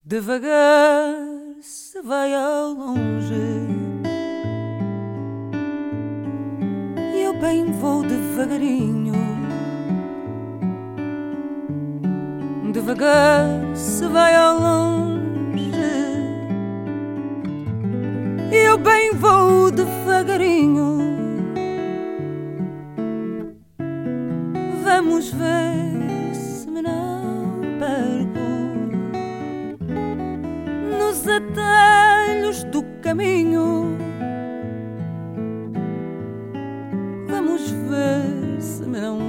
Devagar se vai ao longe e eu bem vou devagarinho. Devagar se vai ao longe e eu bem vou devagarinho. Vamos ver se me não perco nos atalhos do caminho. Vamos ver se me não